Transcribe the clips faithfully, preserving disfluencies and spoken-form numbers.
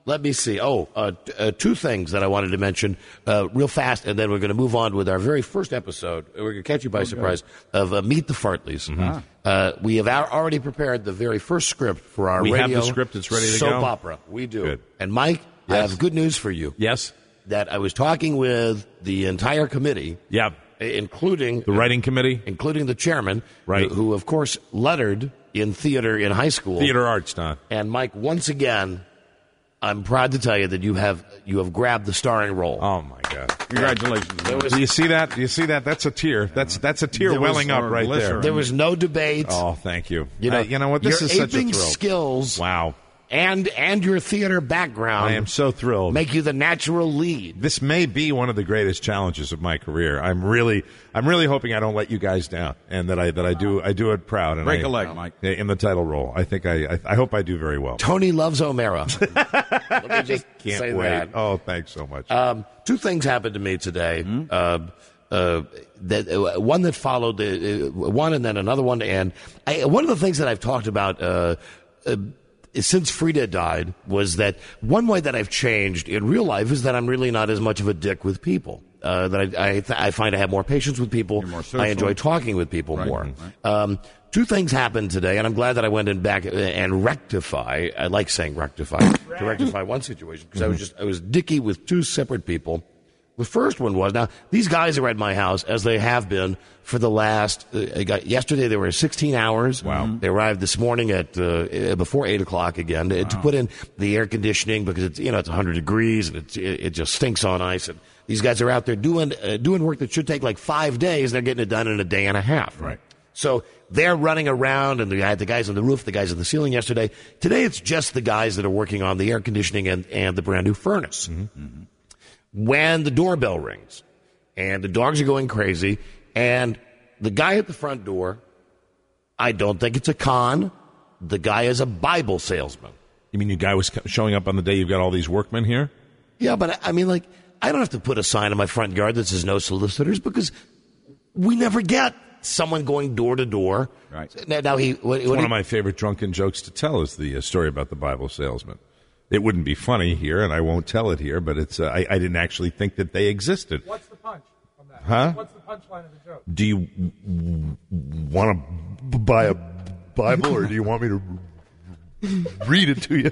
let me see. Oh, uh, t- uh, two things that I wanted to mention uh, real fast, and then we're going to move on with our very first episode. We're going to catch you by okay. surprise of uh, Meet the Fartleys. Mm-hmm. Uh, we have already prepared the very first script for our we radio have the script. It's ready to soap go. Soap opera. We do. Good. And Mike, yes. I have good news for you. Yes. That I was talking with the entire committee. Yeah. Including the writing committee, including the chairman, right? Who, who of course, lettered in theater in high school, theater arts, Don. And Mike, once again, I'm proud to tell you that you have you have grabbed the starring role. Oh my God! Congratulations! Yeah. Was, Do you see that? Do you see that? That's a tear. That's that's a tear welling up right there. There was no debate. Oh, thank you. You know, uh, you know what? This your is such a aping thrill. skills. Wow. And and your theater background. I am so thrilled. Make you the natural lead. This may be one of the greatest challenges of my career. I'm really, I'm really hoping I don't let you guys down, and that I that I do I do it proud. And Break I, a leg, Mike. In the title role, I think I I, I hope I do very well. Tony loves O'Mara. Let me just Can't say wait. that. Oh, thanks so much. Um, two things happened to me today. Mm-hmm. Uh, uh, that uh, one that followed the uh, one, and then another one. And I, one of the things that I've talked about. Uh, uh, Since Frida died, was that one way that I've changed in real life is that I'm really not as much of a dick with people. Uh, that I, I, th- I find I have more patience with people. I enjoy talking with people right, more. Right. Um, two things happened today, and I'm glad that I went in back and rectify. I like saying rectify to rectify one situation because mm-hmm. I was just I was dicky with two separate people. The first one was, now, these guys are at my house, as they have been for the last, uh, got, yesterday they were sixteen hours. Wow. They arrived this morning at, uh, before eight o'clock again to, wow. to put in the air conditioning because it's, you know, it's one hundred degrees and it's, it, it just stinks on ice. And these guys are out there doing, uh, doing work that should take like five days. They're getting it done in a day and a half. Right. So they're running around, and I had the guys on the roof, the guys on the ceiling yesterday. Today it's just the guys that are working on the air conditioning and, and the brand new furnace. Mm-hmm. Mm-hmm. When the doorbell rings, and the dogs are going crazy, and the guy at the front door, I don't think it's a con. The guy is a Bible salesman. You mean your guy was showing up on the day you've got all these workmen here? Yeah, but I mean, like, I don't have to put a sign in my front yard that says no solicitors because we never get someone going door to door. Right. Now, now he. What, it's what one he, of my favorite drunken jokes to tell is the uh, story about the Bible salesman. It wouldn't be funny here, and I won't tell it here, but it's uh, I, I didn't actually think that they existed. What's the punch on that? Huh? What's the punchline of the joke? Do you w- want to buy a Bible, or do you want me to read it to you?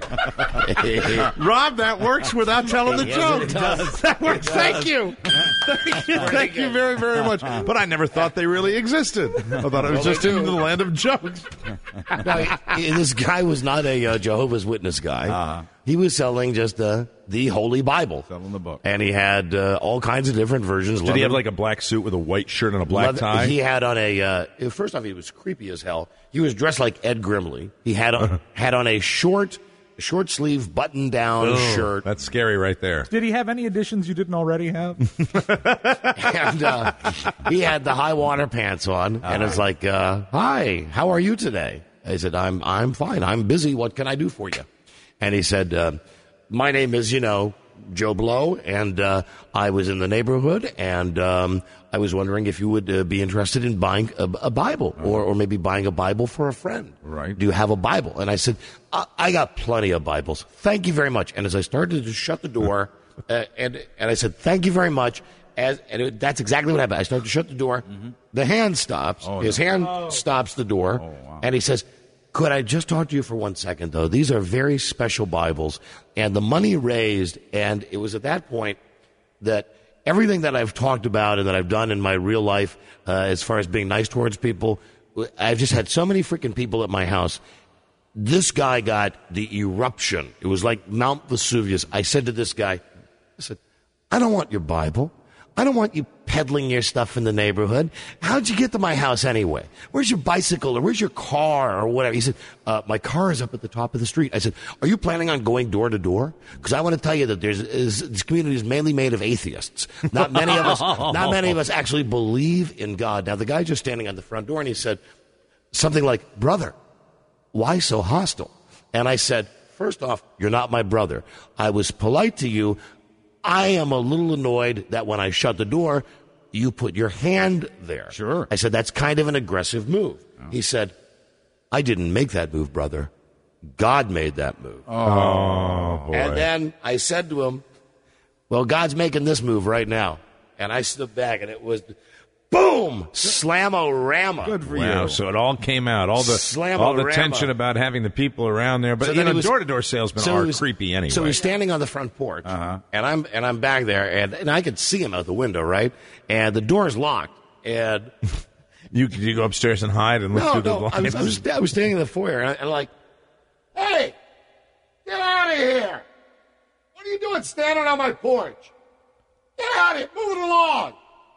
Rob, that works without telling the yes, joke. It does. That works. Thank you. Thank you. Thank you very, very much. But I never thought they really existed. I thought it was well, just in the land of jokes. Now, this guy was not a uh, Jehovah's Witness guy. Uh-huh. He was selling just uh, the Holy Bible. Selling the book. And he had uh, all kinds of different versions. Did he have like a black suit with a white shirt and a black leather, tie? He had on a, uh, first off, he was creepy as hell. He was dressed like Ed Grimley. He had on, had on a short, short sleeve button down oh, shirt. That's scary right there. Did he have any additions you didn't already have? and uh, he had the high water pants on. All and right. It's like, uh, hi, how are you today? I said, I'm, I'm fine. I'm busy. What can I do for you? And he said, uh, my name is, you know, Joe Blow, and uh, I was in the neighborhood, and um, I was wondering if you would uh, be interested in buying a, a Bible, or, or maybe buying a Bible for a friend. Right. Do you have a Bible? And I said, I, I got plenty of Bibles. Thank you very much. And as I started to shut the door, uh, and and I said, thank you very much, as and it, that's exactly what happened. I started to shut the door. Mm-hmm. The hand stops. Oh, His no. hand oh. stops the door, oh, wow. and he says, could I just talk to you for one second, though? These are very special Bibles, and the money raised, and it was at that point that everything that I've talked about and that I've done in my real life uh, as far as being nice towards people, I've just had so many freaking people at my house. This guy got the eruption. It was like Mount Vesuvius. I said to this guy, I said, I don't want your Bible. I don't want you peddling your stuff in the neighborhood. How'd you get to my house anyway? Where's your bicycle or where's your car or whatever? He said, uh, my car is up at the top of the street. I said, are you planning on going door to door? Because I want to tell you that there's is, this community is mainly made of atheists. Not many of us, not many of us actually believe in God. Now, the guy just standing on the front door, and he said something like, brother, why so hostile? And I said, first off, you're not my brother. I was polite to you. I am a little annoyed that when I shut the door, you put your hand there. Sure. I said, that's kind of an aggressive move. Oh. He said, I didn't make that move, brother. God made that move. Oh, boy. And then I said to him, well, God's making this move right now. And I stood back, and it was, boom, slam-o-rama. Good for Wow, you. so it all came out. All the Slam-o-rama. all the tension about having the people around there. But, So you then know, he was- door-to-door salesmen so are he was- creepy anyway. So he's standing on the front porch, uh-huh. and I'm and I'm back there, and, and I could see him out the window, right? And the door's locked, and you, did you go upstairs and hide and look no, through the no, blinds? I was, I was I was standing in the foyer, and, I, and like, hey, get out of here! What are you doing standing on my porch? Get out of here! Move it along!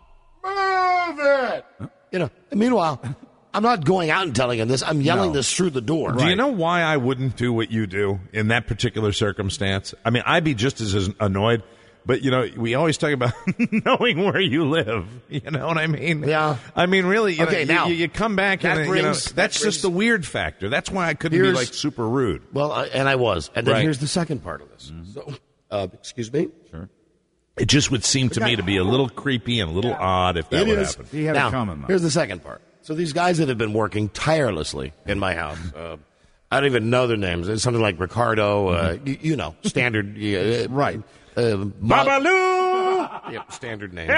Move it! You know. And meanwhile, I'm not going out and telling him this. I'm yelling No. this through the door. Do you know why I wouldn't do what you do in that particular circumstance? I mean, I'd be just as as annoyed, but, you know, we always talk about knowing where you live. You know what I mean? Yeah. I mean, really, you, Okay, know, now, you, you come back that and, you know, brings- that's that just brings- the weird factor. That's why I couldn't be, Here's- like, super rude. Well, I, and I was. And then Right. here's the second part of this. So, uh, excuse me? Sure. It just would seem to me to be a little creepy and a little odd if that It would is. happen. He had now, it coming, though. here's the second part. So these guys that have been working tirelessly in my house, uh, I don't even know their names. It's something like Ricardo, uh, you, you know, standard. Uh, Right. Uh, Mo- Babaloo! Yep, standard names.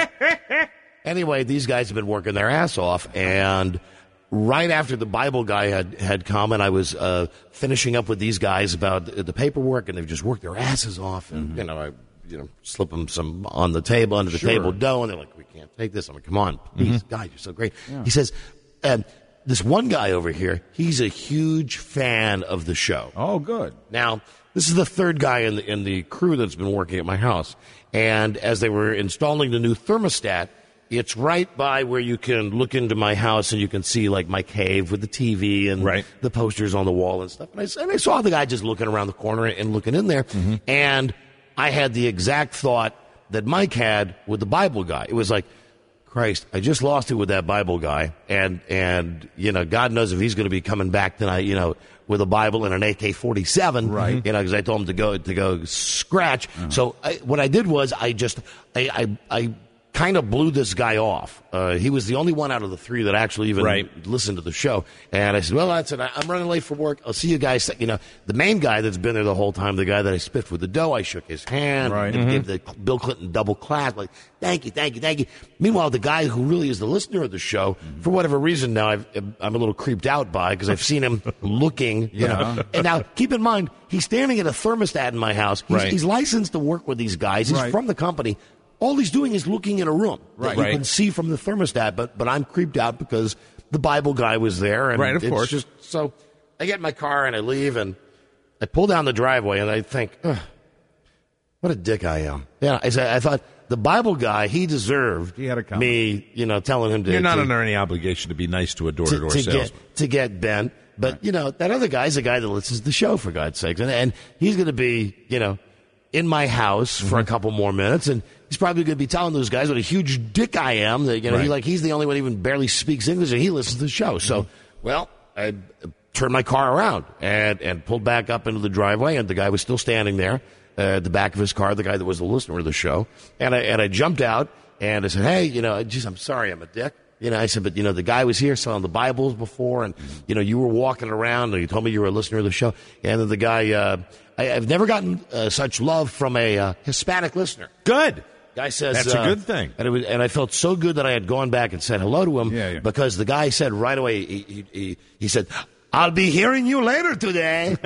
Anyway, these guys have been working their ass off, and right after the Bible guy had, had come, and I was uh, finishing up with these guys about the, the paperwork, and they've just worked their asses off, and Mm-hmm. you know, I you know slip them some on the table under the Sure. table dough, and they're like, "We can't take this." I'm like, "Come on, please, guys, you're so great." He says, um, "This one guy over here, he's a huge fan of the show." Oh, good. Now, this is the third guy in the, in the crew that's been working at my house. And as they were installing the new thermostat, it's right by where you can look into my house and you can see, like, my cave with the T V and Right. the posters on the wall and stuff. And I, s- and I saw the guy just looking around the corner and looking in there. And I had the exact thought that Mike had with the Bible guy. It was like, Christ, I just lost it with that Bible guy, and and you know, God knows if he's going to be coming back tonight, you know, with a Bible and an A K forty-seven, Right. You know, because I told him to go to go scratch. So I, what I did was I just I I, I kind of blew this guy off. Uh, he was the only one out of the three that actually even Right. listened to the show. And I said, well, that's it. I'm running late for work. I'll see you guys. You know, the main guy that's been there the whole time, the guy that I spiffed with the dough, I shook his hand Right. and gave the Bill Clinton double clap, like, thank you, thank you, thank you. Meanwhile, the guy who really is the listener of the show, for whatever reason now, I've, I'm a little creeped out by because I've seen him looking, you know. And now, keep in mind, he's standing at a thermostat in my house. He's, Right. he's licensed to work with these guys. He's Right. from the company. All he's doing is looking in a room that you Right. can see from the thermostat, but but I'm creeped out because the Bible guy was there, and Right, of it's course. just so. I get in my car and I leave, and I pull down the driveway, and I think, Ugh, what a dick I am. Yeah, I said, I thought the Bible guy, he deserved He had it coming. me, you know, telling him to. You're not to, under any obligation to be nice to a to, door-to-door to salesman. get to get bent. But you know, that other guy's a guy that listens to the show, for God's sakes, and, and he's going to be, you know, in my house for a couple more minutes, and he's probably going to be telling those guys what a huge dick I am. That you know, he Right. like he's the only one who even barely speaks English, and he listens to the show. So, well, I turned my car around and and pulled back up into the driveway, and the guy was still standing there uh, at the back of his car, the guy that was the listener of the show, and I and I jumped out and I said, hey, you know, geez, I'm sorry, I'm a dick. You know, I said, but, you know, the guy was here selling the Bibles before, and, you know, you were walking around, and you told me you were a listener of the show. And then the guy, uh, I, I've never gotten uh, such love from a uh, Hispanic listener. Good. Guy says That's a uh, good thing. and, it was, and I felt so good that I had gone back and said hello to him Yeah, yeah. because the guy said right away, he, he, he, he said, I'll be hearing you later today.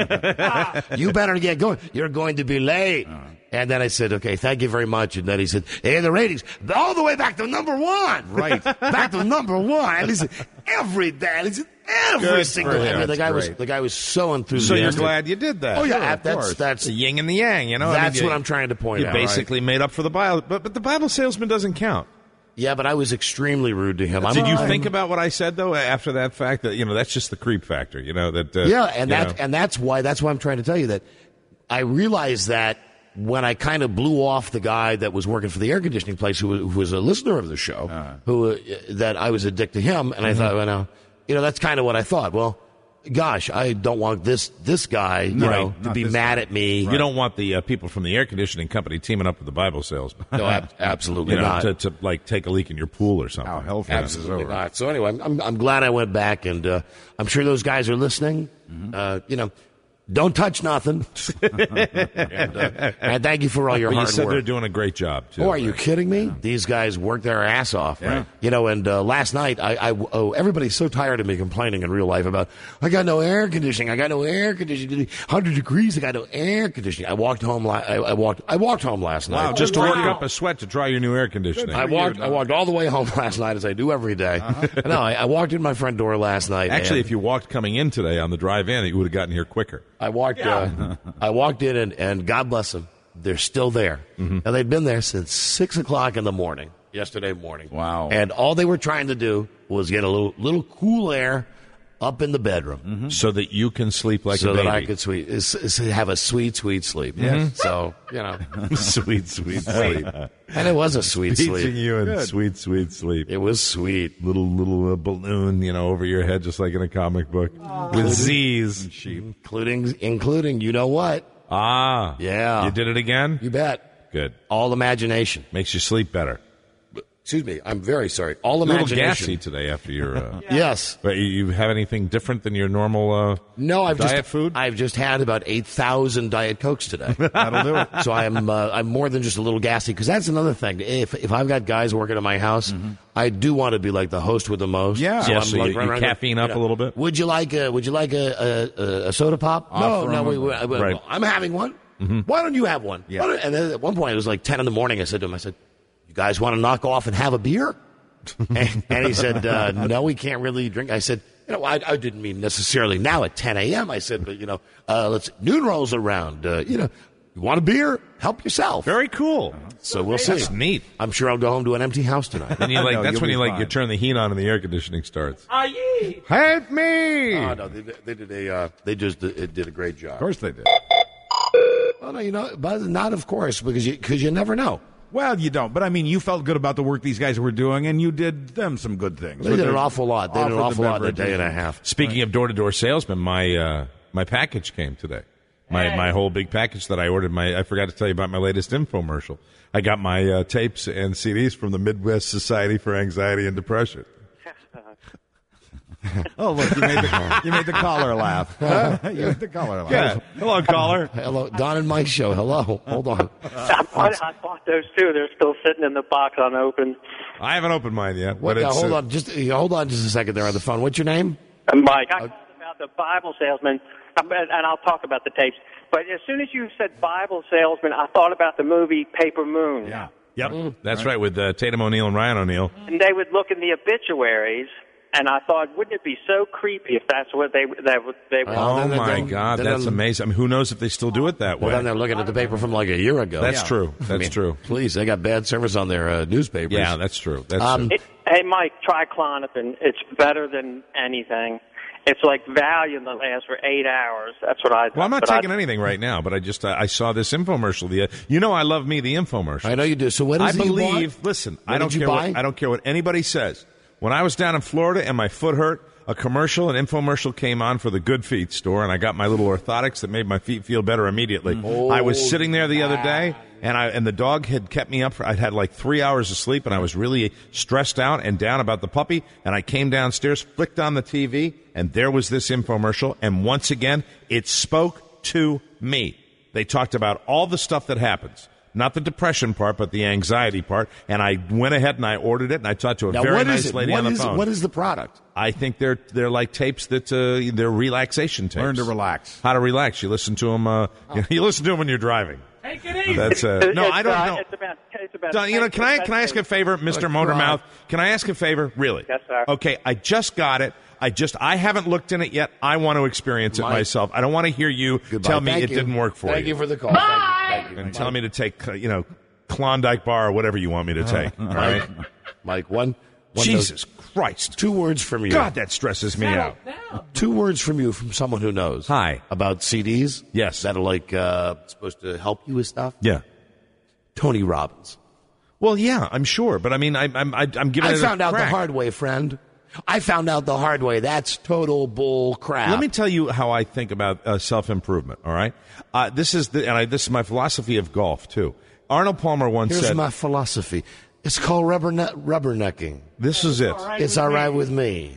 You better get going. You're going to be late. And then I said, okay, thank you very much. And then he said, hey, the ratings, all the way back to number one. Right. Back to number one. And he said, every day. He said, every Good single for day. him. I mean, the That's guy was great. the guy was so So enthusiastic. you're glad you did that. Oh yeah, Sure, of that's course. that's The yin and the yang, you know. I mean, that's you- what I'm trying to point You out. basically made up for the Bible, but but the Bible salesman doesn't count. Yeah, but I was extremely rude to him. I'm, Did you I'm- think about what I said though after that fact? That you know that's just the creep factor. You know that. Uh, Yeah, and you that know. and that's why that's why I'm trying to tell you that I realized that when I kind of blew off the guy that was working for the air conditioning place, who was, who was a listener of the show, Uh-huh. who uh, that I was a dick to him, and I Mm-hmm. thought, well, now, you know, that's kind of what I thought. Well, gosh, I don't want this this guy, you Right. know, to Not be this mad guy. at me. You don't want the uh, people from the air conditioning company teaming up with the Bible salesman. No, ab- absolutely you know, not. to, to like take a leak in your pool or something. How hellfest is Absolutely over. not. So anyway, I'm, I'm, I'm glad I went back, and uh, I'm sure those guys are listening. Mm-hmm. Uh, you know, Don't touch nothing. and, uh, and thank you for all your But hard you said work. they're doing a great job, too. Oh, are you kidding me? These guys work their ass off. Yeah. You know, and uh, last night, I, I oh, everybody's so tired of me complaining in real life about, I got no air conditioning. I got no air conditioning. one hundred degrees. I got no air conditioning. I walked home. La- I, I walked. I walked home last night. Wow, just to work Wow. up a sweat to try your new air conditioning. I for walked. you, I no. walked all the way home last night, as I do every day. Uh-huh. No, I, I walked in my front door last night. Actually, and if you walked coming in today on the drive-in, you would have gotten here quicker. I walked. Uh, I walked in, and, and God bless them, they're still there. Mm-hmm. And they'd been there since six o'clock in the morning, yesterday morning. Wow. And all they were trying to do was get a little little cool air up in the bedroom, So that you can sleep like so a baby. that I could sweet is, is have a sweet, sweet sleep. Yes. So you know, sweet, sweet sleep. and it was a sweet Teaching sleep. you in Good. sweet, sweet sleep. It was sweet. Little, little uh, balloon, you know, over your head, just like in a comic book. With Z's. Including, including, you know what? Ah. Yeah. You did it again? You bet. Good. All imagination. Makes you sleep better. Excuse me. I'm very sorry. All A little imagination. gassy today after your... Uh, Yes. But you, you have anything different than your normal uh, No, I've diet just food? I've just had about eight thousand Diet Cokes today. That'll do it. So I'm uh, I'm more than just a little gassy, because that's another thing. If if I've got guys working at my house, I do want to be like the host with the most. Yeah. so Yeah, I'm so like you- running you around caffeine going, up a little bit? Would you like a Would you like a a, a, a soda pop? Offer no, no, them we, a- we, I- well, Right. I'm having one. Why don't you have one? Yeah. Why don't- And then at one point it was like ten in the morning. I said to him, I said, "You guys want to knock off and have a beer?" and, and he said, uh, "No, we can't really drink." I said, "You know, I, I didn't mean necessarily now at ten a.m. I said, but you know, uh, let's noon rolls around. Uh, you know, you want a beer? Help yourself." Very cool. So we'll see. That's neat. I'm sure I'll go home to an empty house tonight. And you like No, that's you'll when be you like fine. you turn the heat on and the air conditioning starts. Aye. Help me! Oh, no, they, they did a uh, they just did, did a great job. Of course they did. Well, no, you know, but not of course, because you because you never know. Well, you don't. But I mean, you felt good about the work these guys were doing, and you did them some good things. They With did an their- awful lot. They did an offered awful the lot in a day and a beverages. half. Speaking of door to door salesmen, my uh, my package came today. My my whole big package that I ordered. My I forgot to tell you about my latest infomercial. I got my uh, tapes and C Ds from the Midwest Society for Anxiety and Depression. Oh, look, you made the, you made the caller laugh. You made the caller laugh. Yeah. Hello, caller. Hello, Don and Mike show. Hello, hold on. I bought, I bought those too. They're still sitting in the box unopened. I haven't opened mine yet, What, but now, it's hold uh, on, just uh, hold on, just a second there on the phone. What's your name? And Mike, I called about the Bible salesman, um, and and I'll talk about the tapes. But as soon as you said Bible salesman, I thought about the movie Paper Moon. Yeah. Yep, that's right, with uh, Tatum O'Neal and Ryan O'Neal. And they would look in the obituaries, and I thought, wouldn't it be so creepy if that's what they that would they would. Oh, Oh then- my then- God, then- that's amazing. I mean, who knows if they still do it that Well, way? then they're looking at the paper from like a year ago. That's Yeah. true. That's I mean, true. Please, they got bad service on their uh, newspapers. Yeah, that's true. That's Um, true. It, hey, Mike, try Clonopin. It's better than anything. It's like Valium that lasts for eight hours. That's what I. Well, I'm not but taking I, anything right now, but I just uh, I saw this infomercial. The uh, you know I love me the infomercial. I know you do. So what I is it you believe. bought? Listen, What I don't did you care. buy? What, I don't care what anybody says. When I was down in Florida and my foot hurt, a commercial, an infomercial came on for the Good Feet store, and I got my little orthotics that made my feet feel better immediately. I was sitting there the other day, and I and the dog had kept me up for. I'd had like three hours of sleep, and I was really stressed out and down about the puppy. And I came downstairs, flicked on the T V, and there was this infomercial. And once again, it spoke to me. They talked about all the stuff that happens. Not the depression part, but the anxiety part. And I went ahead and I ordered it, and I talked to a Now, very what nice is it? lady What on the is it? phone. What is the product? I think they're they're like tapes that uh, they're relaxation tapes. Learn to relax. How to relax? You listen to them. Uh, you listen to them when you're driving. Take it easy. That's uh, no, It's, I don't uh, know. It's about, it's about Don, you know, can I can I ask a favor, Mister Motormouth? Can I ask a favor, really? Yes, sir. Okay, I just got it. I just I haven't looked in it yet. I want to experience it Mike. myself. I don't want to hear you Goodbye. tell me Thank it you. didn't work for Thank you. you for the call. Thank you. Thank you. and tell me to take uh, you know Klondike bar or whatever you want me to take. All right? Mike, one, one Jesus Christ. two words from you. God, that stresses me out. Two words from you from someone who knows. Hi. About C Ds. Yes. That are like uh, supposed to help you with stuff. Yeah. Tony Robbins. Well, yeah, I'm sure, but I mean, I, I'm I, I'm giving I it a found out the crack. hard way, friend. I found out the hard way. That's total bull crap. Let me tell you how I think about uh, self improvement. All right, uh, this is the and I, this is my philosophy of golf too. Arnold Palmer once Here's said, my philosophy. It's called rubber ne- rubbernecking. "This is it." It's all right with me.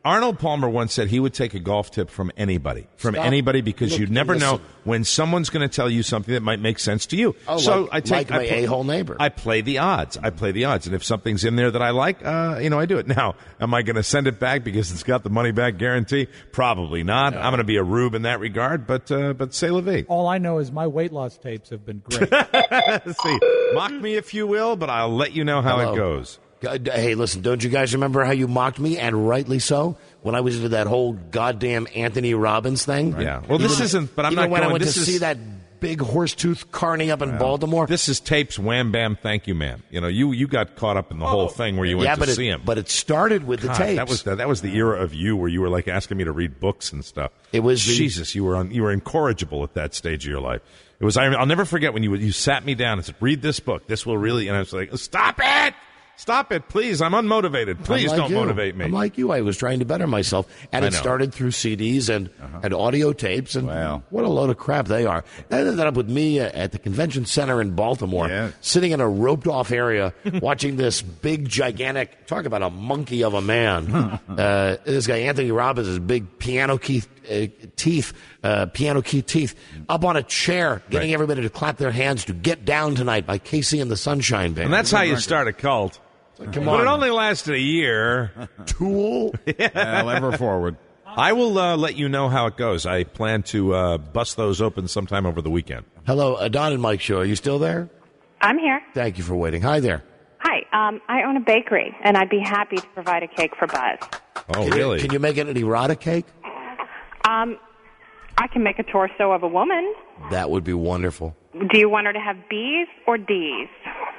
Arnold Palmer once said he would take a golf tip from anybody, from Stop. anybody, because Look, you never listen. know when someone's going to tell you something that might make sense to you. Oh, so like- I take like my I play- a-hole neighbor. I play the odds. I play the odds, and if something's in there that I like, uh, you know, I do it. Now, am I going to send it back because it's got the money back guarantee? Probably not. I'm going to be a rube in that regard, but uh, but c'est la vie. All I know is my weight loss tapes have been great. See, mock me if you will, but I'll let you know how Hello. it goes. God, hey, listen, don't you guys remember how you mocked me, and rightly so, when I was into that whole goddamn Anthony Robbins thing? Yeah. Well, this Even- isn't- but I'm even not when I going- went this to is- see that big horse-tooth carny up in Baltimore. This is Tapes Wham Bam Thank You Ma'am. You know, you you got caught up in the whole thing where you went yeah, to but see it, him. but it started with the God, tapes. that was the, that was the era of you where you were like asking me to read books and stuff. It was the- Jesus, you were on, you were incorrigible at that stage of your life. It was. I, I'll never forget when you you sat me down and said, "Read this book. This will really." And I was like, "Stop it! Stop it, please! I'm unmotivated. Please I'm like don't you. motivate me." I'm like you. I was trying to better myself, and I it know. started through C Ds and and audio tapes, and Wow. what a load of crap they are. That ended up with me uh, at the convention center in Baltimore, Yeah. sitting in a roped off area, watching this big, gigantic. Talk about a monkey of a man. uh, this guy Anthony Robbins, his big piano key uh, teeth, uh, piano key teeth, up on a chair, getting Right. everybody to clap their hands to "Get Down Tonight" by Casey and the Sunshine Band. And that's how you start a cult. Come But it on, only lasted a year. Tool. Well, ever forward. I will uh, let you know how it goes. I plan to uh, bust those open sometime over the weekend. Hello, uh, Don and Mike Show. Are you still there? I'm here. Thank you for waiting. Hi there. Hi. Um, I own a bakery, and I'd be happy to provide a cake for Buzz. Oh, Can really? You, can you make it an erotic cake? Um, I can make a torso of a woman. That would be wonderful. Do you want her to have B's or D's?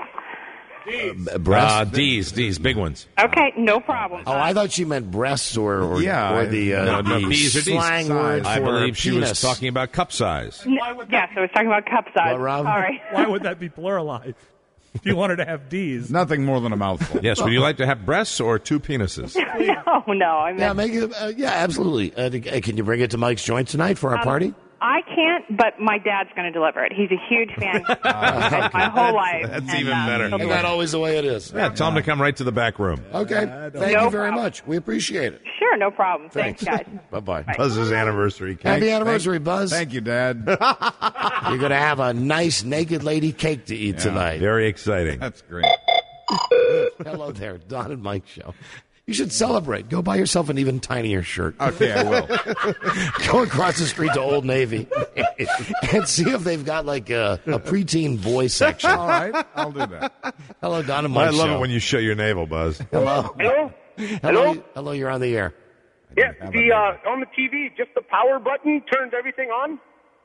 Uh, Uh, breasts? D's, D's, big ones. Okay, no problem. oh, I thought she meant breasts or, or, Yeah, or I- the, uh, No, no, the B's or D's. slang word I for believe she was penis. talking about cup size. N- yes, I was talking about cup size. What, Rob? Sorry. Why would that be pluralized? If you wanted to have D's. Nothing more than a mouthful. Yes, would you like to have breasts or two penises? no, no. I meant, Yeah, make it. Uh, yeah, absolutely. Uh, uh, can you bring it to Mike's joint tonight for our um, party? I can't, but my dad's going to deliver it. He's a huge fan. Spent my whole life. That's and, even uh, better. he'll Isn't do that it. always the way it is? Yeah, tell them to come right to the back room. Okay. Thank No you very problem. much. We appreciate it. Sure, no problem. Thanks, guys. Bye-bye. Buzz's anniversary cake. Happy anniversary, Buzz. Thank you, Dad. You're going to have a nice naked lady cake to eat tonight. Very exciting. That's great. Hello there, Don and Mike Show. You should celebrate. Go buy yourself an even tinier shirt. Okay, I will. Go across the street to Old Navy and see if they've got like a, a preteen boy section. All right, I'll do that. Hello, Don and Mike I love Show. it when you show your navel, Buzz. Hello. Hello? Hello. Hello? Hello, you're on the air. Yeah, the uh, on the T V, just the power button turns everything on.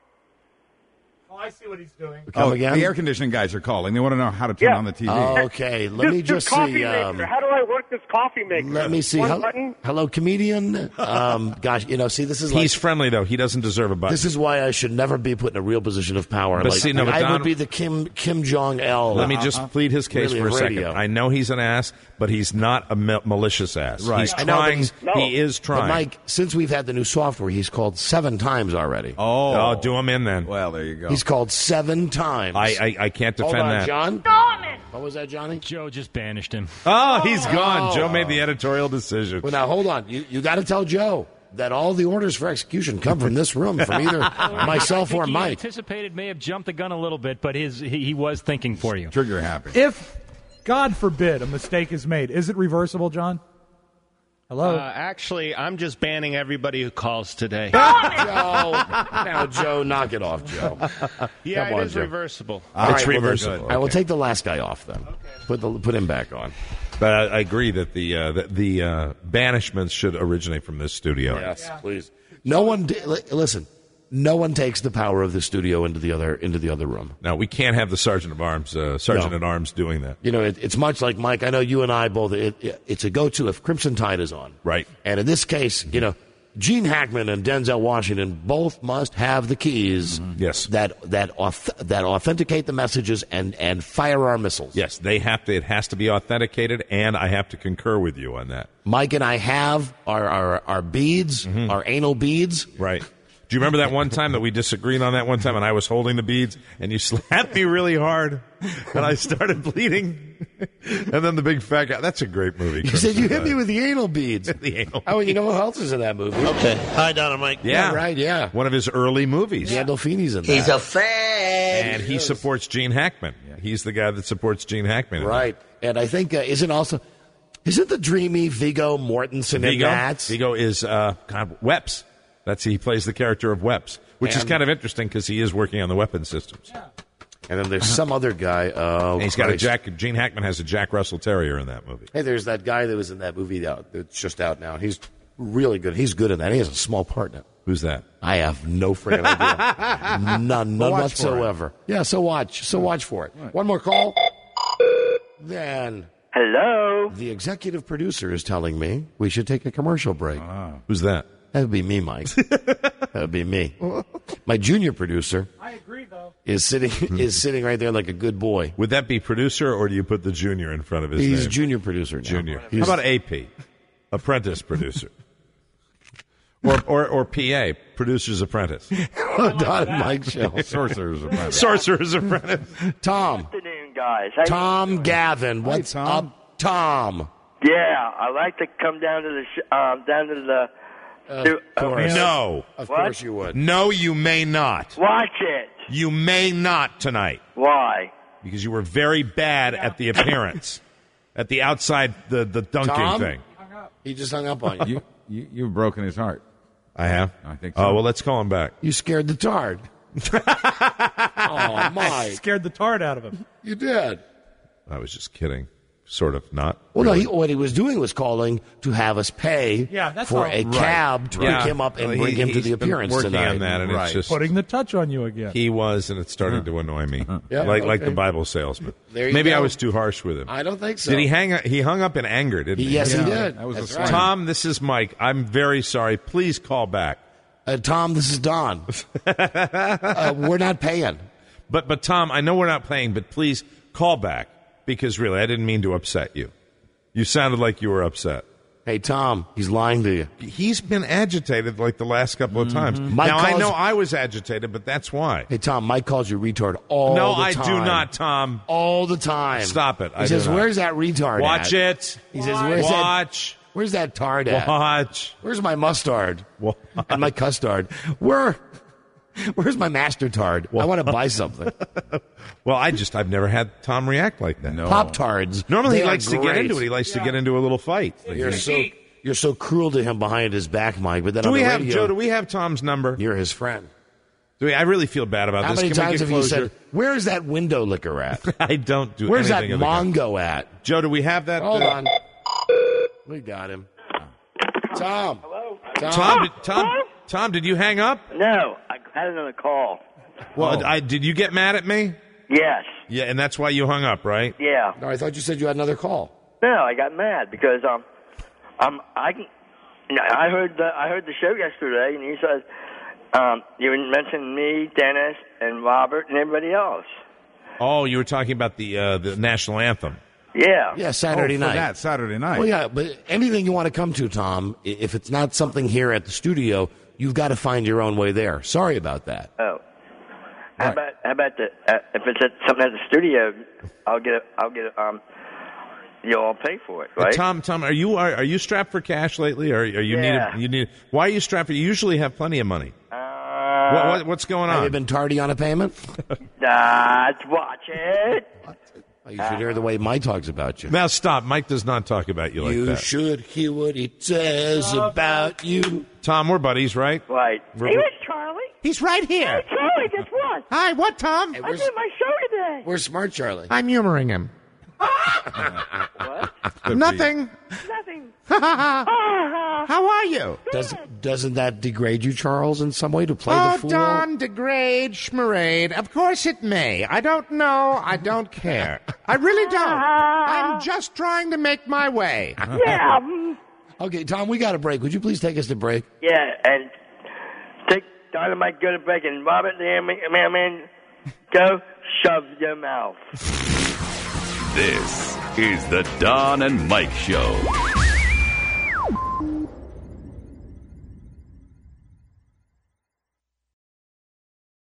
Oh, I see what he's doing. Come Oh, again? the air conditioning guys are calling. They want to know how to turn Yeah. on the T V. Okay, let me This- just this coffee see. Um, maker. How do I work this coffee maker? let me see. One Hel- button. Hello, comedian. Um, gosh, you know, see, this is like. He's friendly, though. He doesn't deserve a button. This is why I should never be put in a real position of power. But like, see, no, but I Don- would be the Kim Kim Jong Il. Let me just plead his case Really, for a second. radio. I know he's an ass, but he's not a ma- malicious ass. Right. He's I know, but trying. he's- No. He is But trying. Mike, since we've had the new software, he's called seven times already. Oh, Oh, do him in then. well, there you go. He's called seven times. I, I I can't Hold defend on, that. John. What was that, Johnny? Joe just banished him. Oh, he's gone. Joe made the editorial decision. Well, now hold on. You you got to tell Joe that all the orders for execution come from this room, from either myself I think or he Mike. anticipated, may have jumped the gun a little bit, but his he, he was thinking for you. Trigger happy. If, God forbid, a mistake is made, is it reversible, John? Hello? Uh, actually, I'm just banning everybody who calls today. Joe, now Joe, knock it off, Joe. yeah, Come it on, is Joe. reversible. All It's right, well, reversible. then- I will take the last guy off then. Put the put him back on. But I, I agree that the uh, that the uh, banishments should originate from this studio. Yes, please. No one. di- li- Listen. No one takes the power of the studio into the other into the other room. Now we can't have the sergeant of arms, uh, sergeant No. at arms, doing that. You know, it, it's much like Mike. I know you and I both. It, it, it's a go-to if Crimson Tide is on, Right. And in this case, you know, Gene Hackman and Denzel Washington both must have the keys. Yes. That that auth- that authenticate the messages and and fire our missiles. Yes, they have to. It has to be authenticated, and I have to concur with you on that. Mike and I have our our, our beads, our anal beads. Right. Do you remember that one time that we disagreed on that one time, and I was holding the beads, and you slapped me really hard, and I started bleeding? And then the big fat guy. That's a great movie. He said, "You hit me with the anal beads." the anal. Oh, you know who else is in that movie? Okay. Hi, Don and Mike. Yeah. Yeah, right, yeah. One of his early movies. Gandolfini's in that. He's a fan. And he supports Gene Hackman. He's the guy that supports Gene Hackman. Right. And I think, uh, isn't also, isn't the dreamy Viggo Mortensen in Vigo, that? Vigo is uh, God, Weps. That's he plays the character of Weps, which is And- kind of interesting because he is working on the weapon systems. And then there's some other guy. Oh, And he's got a Christ. Jack. Gene Hackman has a Jack Russell Terrier in that movie. Hey, there's that guy that was in that movie out, that's just out now. He's really good. He's good in that. He has a small part now. Who's that? I have no freaking idea. None, none watch for it. whatsoever. Yeah, so watch. So watch for it. One more call. Then Hello. the executive producer is telling me we should take a commercial break. Who's that? That would be me, Mike. That would be me. My junior producer I agree, though. is sitting is sitting right there like a good boy. Would that be producer, or do you put the junior in front of his He's name? a junior producer now. Junior. He's- How about A P? Apprentice producer. Or, or, or P A, producer's apprentice. Don and Mike show. Sorcerer's Apprentice. Sorcerer's apprentice. Tom. Afternoon, guys. How you Tom doing? Gavin. What's Tom. up, Tom? Yeah, I like to come down to the sh- um, down to the. to, course. No. Of What? course you would. No, you may not. watch it. You may not tonight. Why? Because you were very bad at the appearance. At the outside, the, the dunking Tom? thing. He just hung up on you. You, you, you've broken his heart. I have? I think so. Oh, well, let's call him back. You scared the tard. Oh, Mike. Scared the tart out of him. You did. I was just kidding. Sort of, not. Well, really. no, he, what he was doing was calling to have us pay Yeah, that's for all. a Right. cab to Yeah. pick him up and Well, bring he- him to he's the been appearance working tonight. on that, and Right. it's just Putting the touch on you again. he was, and it's starting to annoy me. Yeah, like like okay. the Bible salesman. There you Maybe go. I was too harsh with him. I don't think so. Did he hang? He hung up in anger, didn't he? Yes, Yeah, he did. that was a That's sign. right. Tom, this is Mike. I'm very sorry. Please call back. Uh, Tom, this is Don. uh, we're not paying. But but Tom, I know we're not playing, but please call back because really, I didn't mean to upset you. You sounded like you were upset. Hey, Tom, he's lying to you. He's been agitated like the last couple of times. Mike now I calls- know I was agitated, but that's why. Hey, Tom, Mike calls you retard all no, the I time. do not, Tom. All the time. Stop it. He I says, do not. where's that retard Watch at? it. He says, where's that, Watch. where's that tard at? Watch. Where's my mustard? Watch. And my custard? Where, where's my master tard? I want to buy something. Well, I just I've never had Tom react like that. No. Pop-Tards. Normally They he are likes to get great. into it. He likes to get into a little fight. You're so you're so cruel to him behind his back, Mike. But then Do on we the have radio, Joe? Do we have Tom's number? you're his friend. Do we, I really feel bad about How this. many Can we times get have you closure? said, "Where's that window liquor at? I don't do. Where's that anything of the kind. Mongo at?" Joe, do we have that? Hold uh, on. We got him. Tom. Hello. Tom. Tom, did, Tom, Tom, did you hang up? No, I had another call. Well, I, did you get mad at me? Yes. Yeah, and that's why you hung up, right? Yeah. No, I thought you said you had another call. No, I got mad because um, um, I can. I heard the I heard the show yesterday, and you said um, you mentioned me, Dennis, and Robert, and everybody else. Oh, you were talking about the uh, the national anthem. Yeah. Yeah, Saturday oh, for night. that Saturday night. Well, yeah, but anything you want to come to, Tom, i- if it's not something here at the studio, you've got to find your own way there. Sorry about that. Oh. How Right. about how about the uh, if it's at, something at the studio, I'll get it. I'll get it. Um, you'll all pay for it, Uh, right? Tom, Tom, are you are, are you strapped for cash lately, or are you Yeah. need you need? Why are you strapped? for You usually have plenty of money. Uh, What, what, what's going Have you on? been tardy on a payment? Let's watch it. Oh, you should hear the way Mike talks about you. Now stop. Mike does not talk about you like You that. should hear what he says about you. Tom, we're buddies, right? Right. We're- we're- Charlie. He's right here. Charlie, guess what? Hi, what, Tom? Hey, I where's, did my show today. where's Smart Charlie? I'm humoring him. Nothing. Nothing. How are you? Does, doesn't that degrade you, Charles, in some way to play Oh, the fool? Don, degrade, schmarade. Of course it may. I don't know. I don't care. I really don't. I'm just trying to make my way. Yeah. mm, Okay, Tom, we got a break. Would you please take us to break? Yeah, and take Dynamite, go to break, and Robert the man, man, go shove your mouth. This is the Don and Mike Show.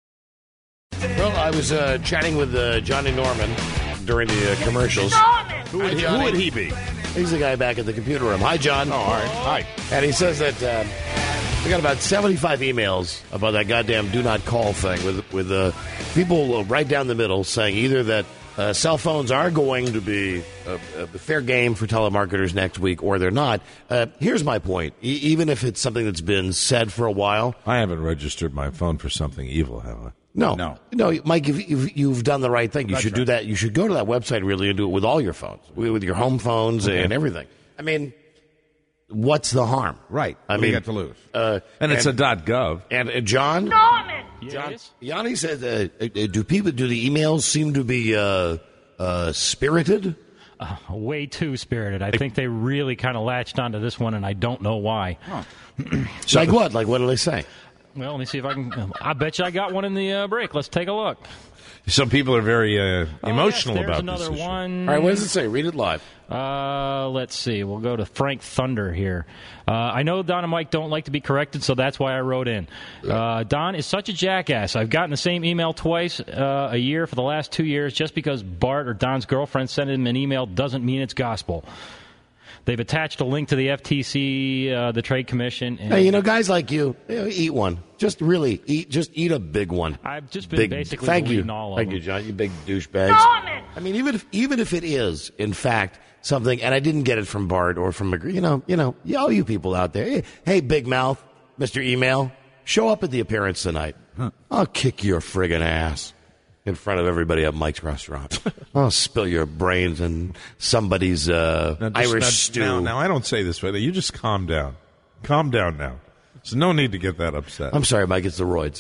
Well, I was uh, chatting with uh, Johnny Norman during the uh, commercials. Norman. Who would, Hi, he, Johnny. who would he be? He's the guy back at the computer room. Hi, John. Oh, all right. Hi. And he says that um, we got about seventy-five emails about that goddamn do not call thing with with uh, people right down the middle saying either that uh, cell phones are going to be a, a fair game for telemarketers next week or they're not. Uh, here's my point. E- even if it's something that's been said for a while. I haven't registered my phone for something evil, have I? No, No. no, Mike. If, if you've done the right thing, you That's should right. do that. You should go to that website really and do it with all your phones, with with your home phones Okay. and everything. I mean, what's the harm? Right. I What do mean, you got to lose? Uh, And it's a .gov. and uh, John. Darn it! John, Yanni said, uh, uh, "Do people? Do the emails seem to be uh, uh, spirited?" Uh, way too spirited. I think they really kind of latched onto this one, and I don't know why. Like what? Like what do they say? Well, let me see if I can. I bet you I got one in the uh, break. Let's take a look. Some people are very uh, Oh, emotional yes, there's about another this issue. one. All right, what does it say? Read it live. Uh, let's see. We'll go to Frank Thunder here. Uh, I know Don and Mike don't like to be corrected, so that's why I wrote in. Uh, Don is such a jackass. I've gotten the same email twice uh, a year for the last two years. Just because Bart or Don's girlfriend sent him an email doesn't mean it's gospel. They've attached a link to the F T C, uh, the Trade Commission. And Hey, you know, guys like you, you know, eat one. Just really eat. Just eat a big one. I've just been Big, basically thank you, deleting all of thank them. you, John. You big douchebags. Darn it! I mean, even if even if it is, in fact, something, and I didn't get it from Bart or from McGree, you know, you know, you- all you people out there, hey, hey, big mouth, Mister Email, show up at the appearance tonight. I'll kick your friggin' ass in front of everybody at Mike's restaurant. I'll spill your brains in somebody's uh, Now, just- Irish now- stew. Now, now, I don't say this way. You just calm down. Calm down now. There's no need to get that upset. I'm sorry, Mike. It's the roids.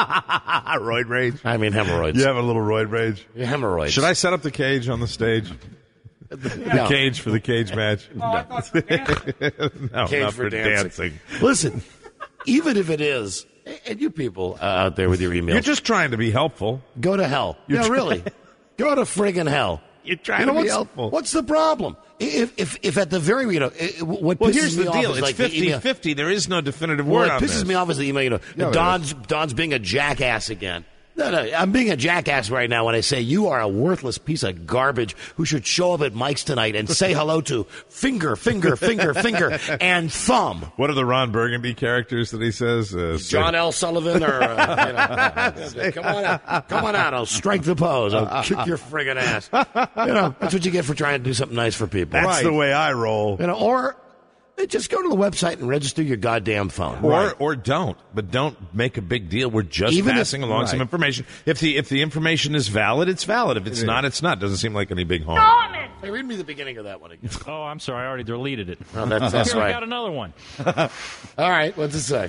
roid rage. I mean hemorrhoids. You have a little roid rage. Hemorrhoids. Should I set up the cage on the stage? The No. cage for the cage match? Oh, I thought for dancing. no, Cage not for for dancing. dancing. Listen, even if it is, and you people uh, out there with your emails, You're just trying to be helpful. go to hell. You're yeah, try- really. Go to friggin' hell. You're trying You know, to be what's, helpful. What's the problem? If if if at the very you know it- what Well, pisses here's me the off deal. is It's like the email- fifty-fifty. There is no definitive Well, word it on pisses this. me off is the email. You know, Yeah, Don's Don's being a jackass again. No, no, I'm being a jackass right now when I say you are a worthless piece of garbage who should show up at Mike's tonight and say hello to finger, finger, finger, finger, and thumb. What are the Ron Burgundy characters that he says? Uh, John L. Sullivan, or uh, you know, come on out, come on out. I'll strike the pose. I'll kick your friggin' ass. You know, that's what you get for trying to do something nice for people. That's Right. the way I roll. You know, or uh, just go to the website and register your goddamn phone. Or or don't, but don't make a big deal. We're just Even if- passing along some right. information. If the if the information is valid, it's valid. If it's not, it's not. Doesn't seem like any big harm. Darn it! Hey, read me the beginning of that one again. Oh, I'm sorry. I already deleted it. Oh, that's- that's Here, right. I got another one. All right, what's it say?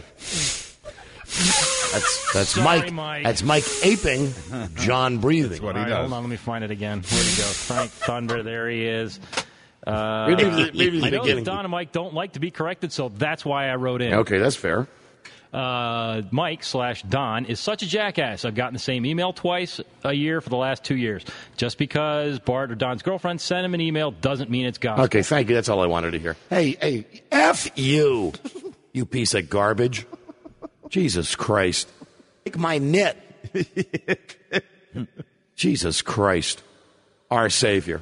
That's that's Sorry, Mike, Mike. That's Mike aping, John breathing. That's what All he right, does. hold on. Let me find it again. Where'd he go? Frank Thunder. There he is. Uh, Read me the- read me the I know beginning. that Don and Mike don't like to be corrected, so that's why I wrote in. Okay, that's fair. Uh, Mike slash Don is such a jackass. I've gotten the same email twice a year for the last two years. Just because Bart or Don's girlfriend sent him an email doesn't mean it's gospel. Okay, thank you. That's all I wanted to hear. Hey, hey, F you, you piece of garbage. Jesus Christ. Take my knit. Jesus Christ, our Savior.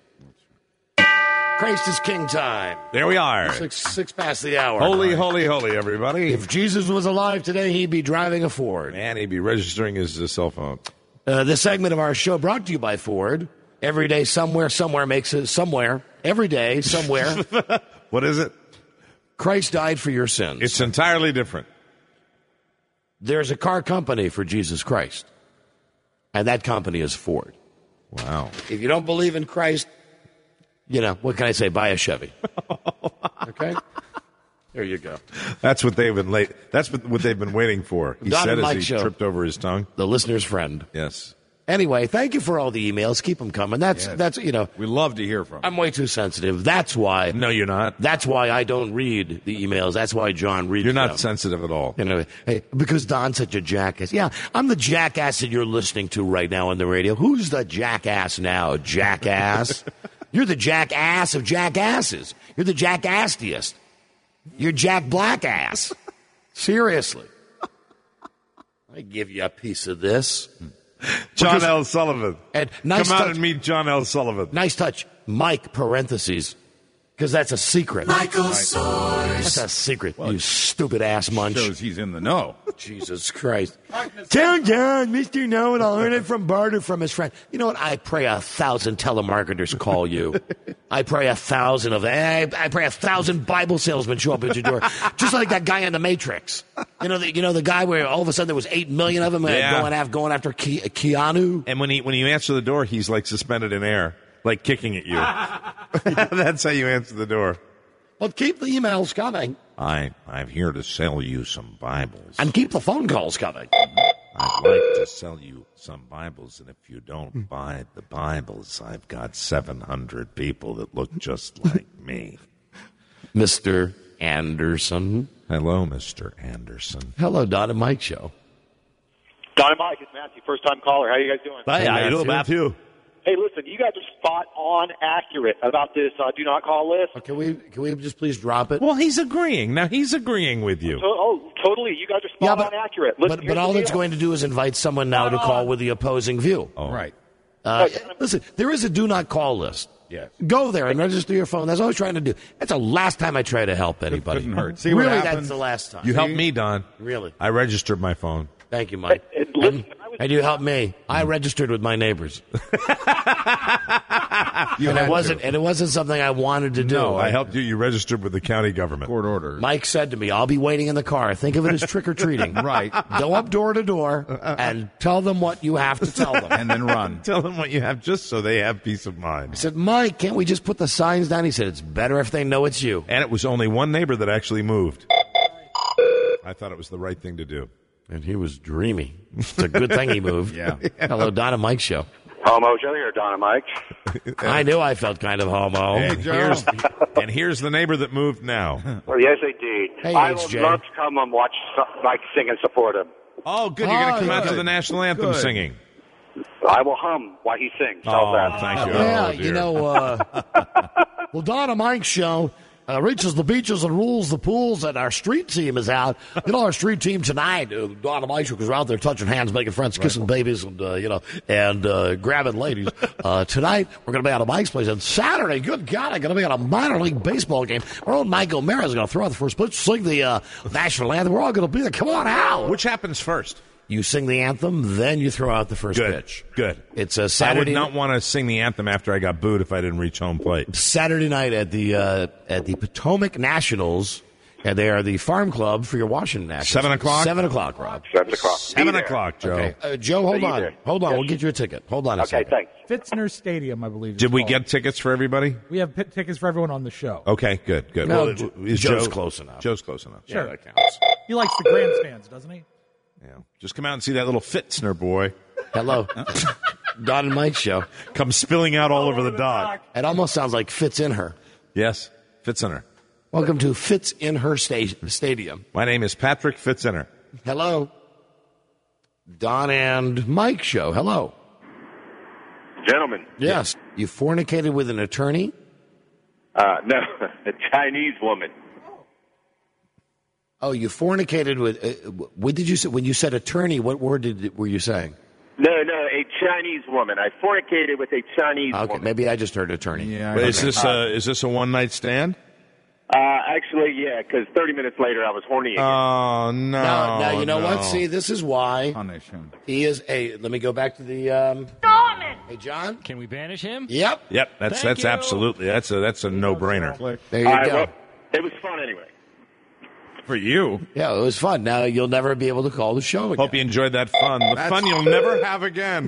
Christ is King time. There we are. Six, six past the hour. Holy, holy, holy, everybody. If Jesus was alive today, he'd be driving a Ford. Man, he'd be registering his uh, cell phone. Uh, this segment of our show brought to you by Ford. Every day, somewhere, somewhere makes it somewhere. Every day, somewhere. What is it? Christ died for your sins. It's entirely different. There's a car company for Jesus Christ, and that company is Ford. Wow. If you don't believe in Christ, you know, what can I say? Buy a Chevy. Okay? There you go. That's what they've been late. That's what, what they've been waiting for. He Don said and as Mike he show. tripped over his tongue. The listener's friend. Yes. Anyway, thank you for all the emails. Keep them coming. That's, Yes. that's you know, We love to hear from you. I'm way too sensitive. That's why. No, you're not. That's why I don't read the emails. That's why John reads You're not them. sensitive at all. You know, hey, because Don's such a jackass. Yeah, I'm the jackass that you're listening to right now on the radio. Who's the jackass now? Jackass? You're the jackass of jackasses. You're the jackassiest. You're Jack Blackass. Seriously. I give you a piece of this. John Because- L. Sullivan. And nice Come out touch. and meet John L. Sullivan. Nice touch. Mike, parentheses. Because that's a secret. Michael Source. That's a secret, you stupid ass munch. Shows he's in the know. Jesus Christ. Tell John, Mister Know-it-all, heard it from Barter from his friend. You know what? I pray a thousand telemarketers call you. I pray a thousand of them. I, I pray a thousand Bible salesmen show up at your door. Just like that guy in The Matrix. You know, the, you know the guy where all of a sudden there was eight million of them uh, Yeah. going, after, going after Ke- Keanu? And when he when you answer the door, he's like suspended in air, like kicking at you. That's how you answer the door. Well, keep the emails coming. I I'm here to sell you some Bibles. And keep the phone calls coming. I'd like to sell you some Bibles, and if you don't buy the Bibles, I've got seven hundred people that look just like me. Mister Anderson. Hello, Mister Anderson. Hello, Don and Mike Show. Don and Mike, it's Matthew, first time caller. How you guys doing? Hey, how you doing, Matthew? Hey, listen, you guys are spot on accurate about this uh, do not call list. Can we can we just please drop it? Well, he's agreeing. Now, he's agreeing with you. To- oh, totally. You guys are spot Yeah, but- on accurate. Listen, But, here's but all the it's deal. going to do is invite someone now to call with the opposing view. Oh. Right. Uh, listen, there is a do not call list. Yes. Go there and register your phone. That's all I was trying to do. That's the last time I try to help anybody. Couldn't hurt. See what really, happens? that's the last time. You helped me, Don. Really? I registered my phone. Thank you, Mike. And listen, And, and you helped me. I registered with my neighbors. You and had it wasn't to. and it wasn't something I wanted to do. No, I helped you. You registered with the county government. Court order. Mike said to me, I'll be waiting in the car. Think of it as trick or treating. Right. Go up door to door and tell them what you have to tell them. And then run. Tell them what you have just so they have peace of mind. I said, Mike, can't we just put the signs down? He said, it's better if they know it's you. And it was only one neighbor that actually moved. I thought it was the right thing to do. And he was dreamy. It's a good thing he moved. Yeah. Hello, Don and Mike Show. Homo Joe here, Don and Mike. I knew I felt kind of homo. Hey, Joe. Here's, and here's the neighbor that moved now. Well, yes, indeed. Hey, I H J. would love to come and watch Mike sing and support him. Oh, good. You're going Oh, to come out good. to the national anthem Good. singing. I will hum while he sings. How's Oh, that? thank you. Yeah, Oh, you dear. know, uh, well, Don and Mike Show uh, reaches the beaches and rules the pools, and our street team is out. You know, our street team tonight, uh, Don and Mike Show, because we're out there touching hands, making friends, kissing babies, and, uh, you know, and uh, grabbing ladies. Uh, tonight, we're going to be out of Mike's place. And Saturday, good God, I'm going to be at a minor league baseball game. Our own Mike O'Mara is going to throw out the first pitch, sing the uh, national anthem. We're all going to be there. Come on out. Which happens first? You sing the anthem, then you throw out the first Good. pitch. Good. It's a I would Saturday. not want to sing the anthem after I got booed if I didn't reach home plate. Saturday night at the uh, at the Potomac Nationals, and they are the farm club for your Washington Nationals. Seven o'clock? Seven o'clock, Rob. Seven o'clock. Seven Be there. o'clock, Joe. Okay, uh, Joe, hold Be on, there. hold on. Yes. We'll get you a ticket. Hold on a Okay, second. thanks. Fitzner Stadium, I believe. it's Did we called. get tickets for everybody? We have pit tickets for everyone on the show. Okay, good, good. No, Well, Jo- is Joe's Joe- close enough. Joe's close enough. Sure. Yeah, that counts. He likes the grandstands, doesn't he? Yeah. Just come out and see that little Fitzner boy Hello, Don and Mike Show. come spilling out all over the dock. It almost sounds like Fitz in her. Yes, Fitzner. Welcome to Fitz in her sta- stadium. My name is Patrick Fitzner. Hello, Don and Mike Show. Hello. Gentlemen. Yes, you fornicated with an attorney. Uh, no, a Chinese woman. Oh, you fornicated with. Uh, what did you say when you said attorney? What word did were you saying? No, no, a Chinese woman. I fornicated with a Chinese Okay, woman. maybe I just heard attorney. Yeah. Wait, is this uh, is this a one night stand? Uh, actually, yeah, because thirty minutes later I was horny again. Oh no! Now, now you know no. what? See, this is why Punish him. he is a. Let me go back to the. Um, hey, John. Can we banish him? Yep. Yep, that's Thank that's you. absolutely that's a that's a no brainer There you All right, go. well, it was fun anyway. for you. Yeah, it was fun. Now you'll never be able to call the show again. Hope you enjoyed that fun. The That's- fun you'll never have again.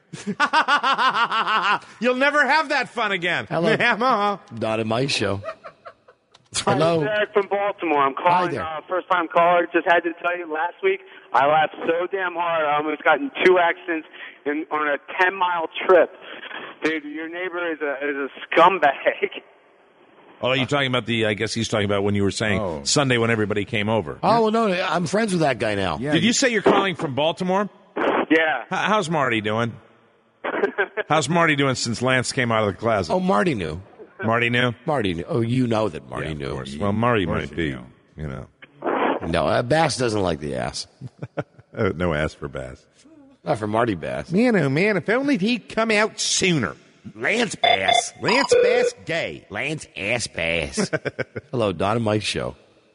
You'll never have that fun again. Hello. Hello. Not in my show. Hi, Hello. Derek from Baltimore. I'm calling, there. uh, first time caller. Just had to tell you, last week I laughed so damn hard. I almost got in two accidents in, on a ten mile trip. Dude, your neighbor is a is a scumbag. Oh, you're talking about the, I guess he's talking about when you were saying Oh. Sunday when everybody came over. Oh, well, no, I'm friends with that guy now. Yeah, Did you say you're calling from Baltimore? Yeah. H- How's Marty doing? How's Marty doing since Lance came out of the closet? Oh, Marty knew. Marty knew? Marty knew. Oh, you know that Marty Yeah, of knew. course. Well, Marty Of course might he be, knew. you know. No, uh, Bass doesn't like the ass. Uh, no ass for Bass. Not for Marty Bass. Man, oh man, if only he'd come out sooner. Lance Bass. Lance Bass gay. Lance Ass Bass. Hello, Don and Mike Show.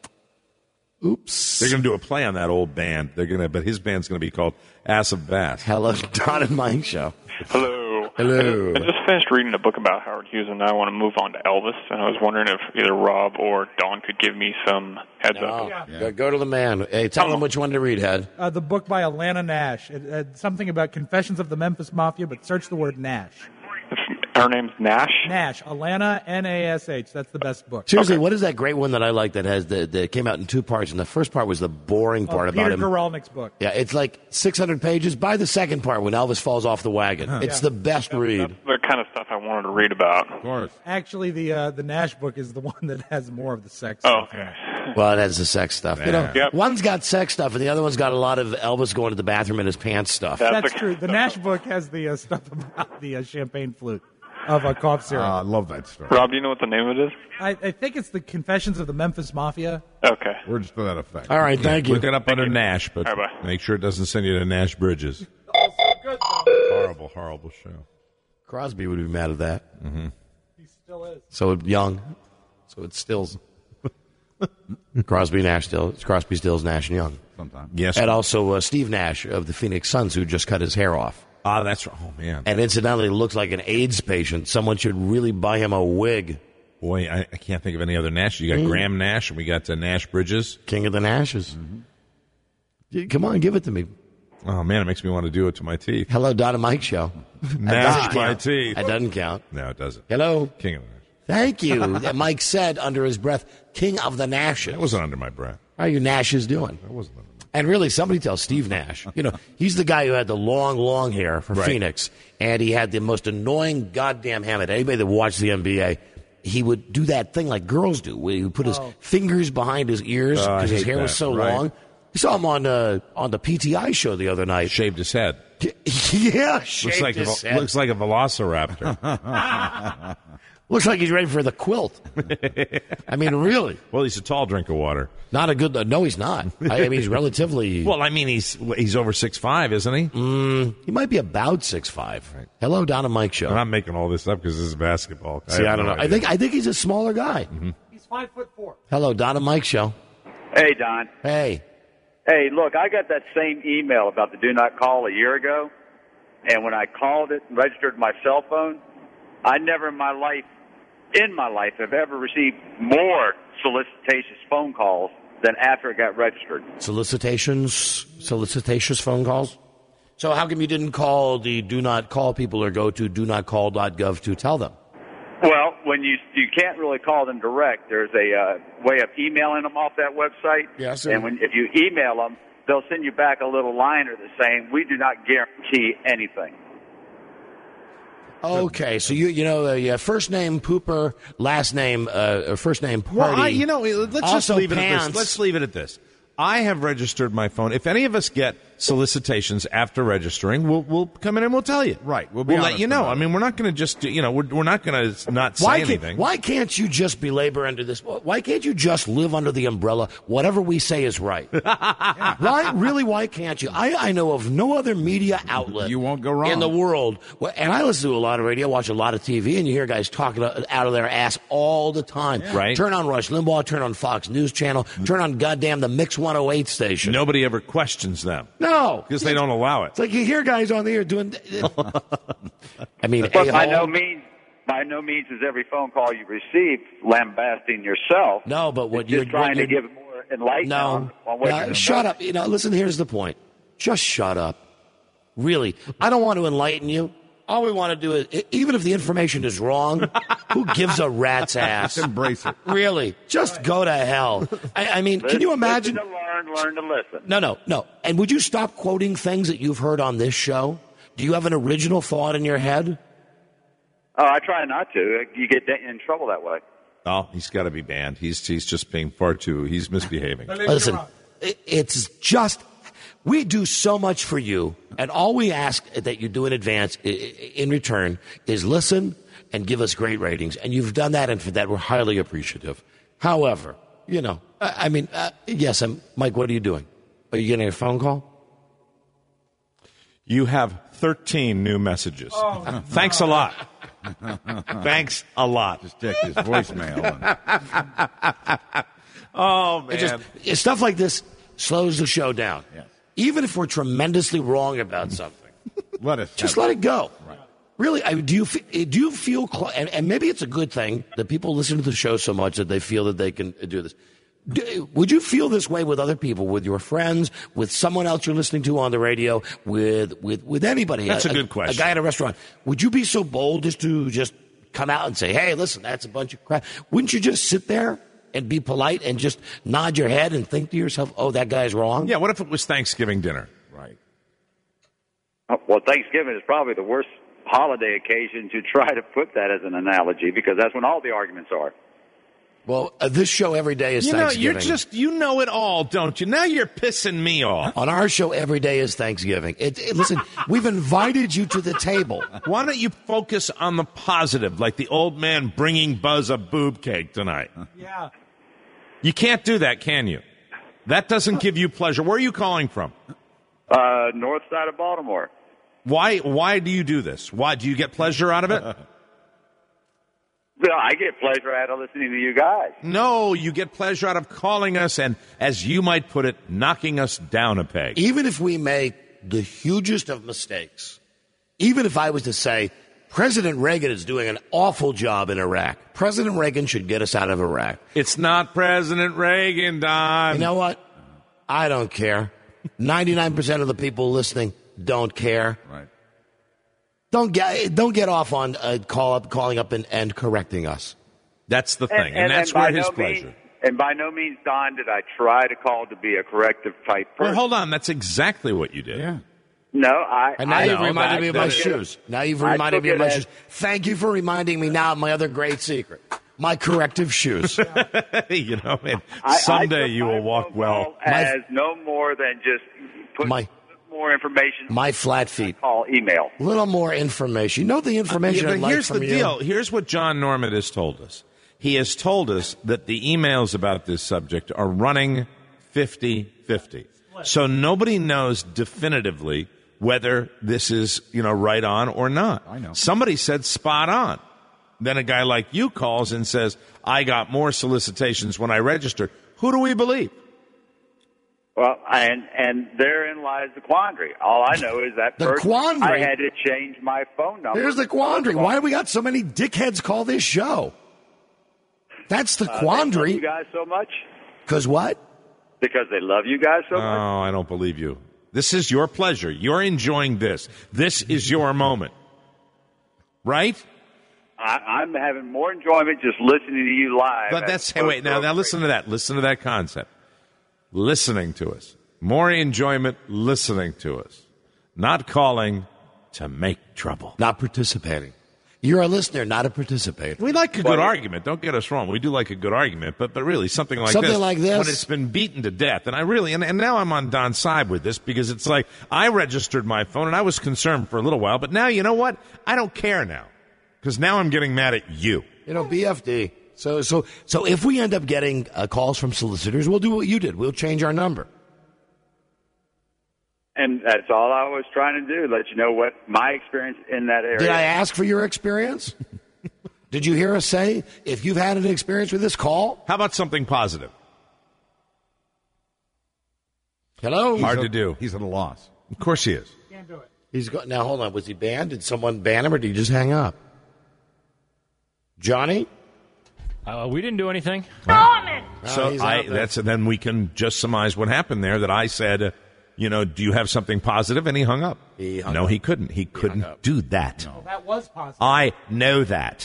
Oops. They're going to do a play on that old band. They're going to, but his band's going to be called Ass of Bass. Hello, Don and Mike Show. Hello. Hello. I just finished reading a book about Howard Hughes, and now I want to move on to Elvis. And I was wondering if either Rob or Don could give me some heads No. up. Yeah. Go, go to the man. Hey, tell him which one to read, Head. Uh, the book by Alana Nash. It had something about Confessions of the Memphis Mafia, but search the word Nash. Her name's Nash? Nash. Alana, N A S H. That's the best book. Seriously, what is that great one that I like that has the that came out in two parts? And the first part was the boring part Oh, about Peter him. Guralnick's book. Yeah, it's like six hundred pages. Buy the second part when Elvis falls off the wagon. It's Yeah. the best read. The kind of stuff I wanted to read about. Of course. Actually, the uh, the Nash book is the one that has more of the sex Oh, stuff in it. Well, it has the sex stuff. You know, Yep. one's got sex stuff, and the other one's got a lot of Elvis going to the bathroom in his pants stuff. That's true. The Nash book has the uh, stuff about the uh, champagne flute of a cough syrup. I love that story. Rob, do you know what the name of it is? I, I think it's the Confessions of the Memphis Mafia. Okay. Words to that effect. All right, thank you. Look it up under Nash, but All right, bye. make sure it doesn't send you to Nash Bridges. Horrible, horrible show. Crosby would be mad at that. Mm-hmm. He still is. So young, so it stills. Crosby, Nash, still. It's Crosby, Stills, Nash, and Young. Sometimes. Yes. And also uh, Steve Nash of the Phoenix Suns, who just cut his hair off. Ah, that's right. Oh, man. And incidentally, looks like an AIDS patient. Someone should really buy him a wig. Boy, I, I can't think of any other Nash. You got Mm. Graham Nash, and we got uh, Nash Bridges. King of the Nashes. Yeah, Come on, give it to me. Oh, man, it makes me want to do it to my teeth. Hello, Don and Mike Show. That Nash doesn't my count. teeth. That doesn't count. No, it doesn't. Hello. King of the Nash. Thank you. And Mike said under his breath, King of the Nashes. That wasn't under my breath. How are you Nashes doing? That wasn't under my And really, somebody tell Steve Nash. You know, he's the guy who had the long, long hair from Right. Phoenix, and he had the most annoying goddamn helmet. Anybody that watched the N B A, he would do that thing like girls do, where he would put his Oh. fingers behind his ears Oh, I because his hate hair was that. so Right. long. You saw him on uh, on the P T I show the other night. Shaved his head. Yeah, Looks shaved like, his a, head. looks like a velociraptor. Looks like he's ready for the quilt. I mean, really. Well, he's a tall drink of water. Not a good. No, he's not. I mean, he's relatively. Well, I mean, he's he's over six five, isn't he? Mm, he might be about six five. Hello, Don and Mike Show. I'm not making all this up because this is basketball. See, I, have don't no know. I idea. think I think he's a smaller guy. Mm-hmm. He's five foot four. Hello, Don and Mike Show. Hey, Don. Hey. Hey, look, I got that same email about the do not call a year ago, and when I called it and registered my cell phone, I never in my life, in my life, have ever received more solicitatious phone calls than after it got registered. Solicitations, solicitatious phone calls. So how come you didn't call the do not call people or go to do not call dot gov to tell them? Well, when you you can't really call them direct, there's a uh, way of emailing them off that website. Yes, sir. And when if you email them, they'll send you back a little liner that's saying, we do not guarantee anything. Okay, so you you know uh, yeah, first name Pooper, last name uh, first name Party. Well, I, you know, let's just Also leave it at pants. this. Let's leave it at this. I have registered my phone. If any of us get solicitations after registering, we'll we'll come in and we'll tell you. Right. We'll be We'll let honest you know. about I mean, we're not going to just do- you know we're we're not going to not say Why anything. can't, why can't you just be labor under this? Why can't you just live under the umbrella? Whatever we say is right. Why really? Why can't you? I, I know of no other media outlet You won't go wrong. in the world. Well, and I listen to a lot of radio, watch a lot of T V, and you hear guys talking out of their ass all the time. Right. Turn on Rush Limbaugh, turn on Fox News Channel, turn on goddamn the Mix one oh eight station. Nobody ever questions them No, because they don't allow it. It's like you hear guys on the air doing. I mean, But by a-hole. no means, by no means is every phone call you receive lambasting yourself. No, but what It's you're just trying what to you're- give more enlightenment No, on, on what no you're shut up. You know, listen. Here's the point. Just shut up. Really, I don't want to enlighten you. All we want to do is, even if the information is wrong, who gives a rat's ass? Just embrace it. Really, just go to hell. I, I mean, can you imagine? Listen to learn, learn to listen. No, no, no. And would you stop quoting things that you've heard on this show? Do you have an original thought in your head? Oh, I try not to. You get in trouble that way. Oh, he's got to be banned. He's he's just being far too. He's misbehaving. Listen, it- it's just we do so much for you, and all we ask that you do in advance, i- i- in return, is listen and give us great ratings. And you've done that, and for that, we're highly appreciative. However, you know, I, I mean, uh, yes, I'm, Mike. What are you doing? Are you getting a phone call? You have thirteen new messages. Oh, Thanks a lot. Thanks a lot. Just check his voicemail. And... oh, man. It just, stuff like this slows the show down. Yes. Even if we're tremendously wrong about something, let us just have let it. it go. Right. Really, I, do you fe- do you feel, cl- and, and maybe it's a good thing that people listen to the show so much that they feel that they can do this. Do, would you feel this way with other people, with your friends, with someone else you're listening to on the radio, with with, with anybody? That's a, a good question. A guy at a restaurant. Would you be so bold just to just come out and say, hey, listen, that's a bunch of crap? Wouldn't you just sit there and be polite and just nod your head and think to yourself, oh, that guy's wrong? Yeah, what if it was Thanksgiving dinner? Right. Well, Thanksgiving is probably the worst holiday occasion to try to put that as an analogy, because that's when all the arguments are. Well, uh, this show every day is You know, Thanksgiving. you're just, you know it all, don't you? Now you're pissing me off. On our show every day is Thanksgiving. It, it, listen, we've invited you to the table. Why don't you focus on the positive, like the old man bringing Buzz a boob cake tonight? Yeah. You can't do that, can you? That doesn't give you pleasure. Where are you calling from? Uh, north side of Baltimore. Why, why do you do this? Why do you get pleasure out of it? Well, I get pleasure out of listening to you guys. No, you get pleasure out of calling us and, as you might put it, knocking us down a peg. Even if we make the hugest of mistakes, even if I was to say, President Reagan is doing an awful job in Iraq, President Reagan should get us out of Iraq. It's not President Reagan, Don. You know what? I don't care. ninety-nine percent of the people listening don't care. Right. Don't get don't get off on uh, call up, calling up and, and correcting us. That's the thing, and, and, that's and where by his no pleasure. Means, and by no means, Don, did I try to call to be a corrective type person. Well, hold on. That's exactly what you did. Yeah. No, I. And now I you've know reminded that- me of that my is- shoes. Now you've I reminded took me of it my as- shoes. Thank you for reminding me now of my other great secret. My corrective shoes. You know, and I- I someday took you my will walk phone well. call as no more than just put My- more information. My flat feet. Call email. A little more information. You know the information Yeah, I'd but like here's from the you? deal. Here's what John Norman has told us. He has told us that the emails about this subject are running fifty-fifty. So nobody knows definitively whether this is, you know, right on or not. I know. Somebody said spot on. Then a guy like you calls and says, I got more solicitations when I registered. Who do we believe? Well, and and therein lies the quandary. All I know is that The first quandary? I had to change my phone number. Here's the quandary. Why have we got so many dickheads call this show? That's the Uh, they love quandary. you guys so much Because what? because they love you guys so Oh, much. I don't believe you. This is your pleasure. You're enjoying this. This is your moment. Right? I, I'm having more enjoyment just listening to you live. But as that's, hey, opposed wait, now, to- now listen to that. Listen to that concept. Listening to us. More enjoyment listening to us. Not calling to make trouble. Not participating. You're a listener, not a participator. We like a good argument. Don't get us wrong. We do like a good argument, but but really something like Something this, like this? when it's been beaten to death. And I really and, and now I'm on Don's side with this because it's like I registered my phone and I was concerned for a little while, but now you know what? I don't care now because now I'm getting mad at you. You know, B F D. So so so if we end up getting uh, calls from solicitors, we'll do what you did. We'll change our number. And that's all I was trying to do, let you know what my experience in that area. Did I ask for your experience? Did you hear us say, if you've had an experience with this, call? How about something positive? Hello? Hard to do. He's at a loss. Of course he is. Can't do it. He's go- now, hold on. Was he banned? Did someone ban him, or did he just hang up? Johnny? Uh, we didn't do anything. Oh, So he's I out there. that's then we can just surmise what happened there. That I said, uh, you know, do you have something positive? And he hung up. He hung no, up. he couldn't. He, couldn't up. do that. Well, that was positive. I know that.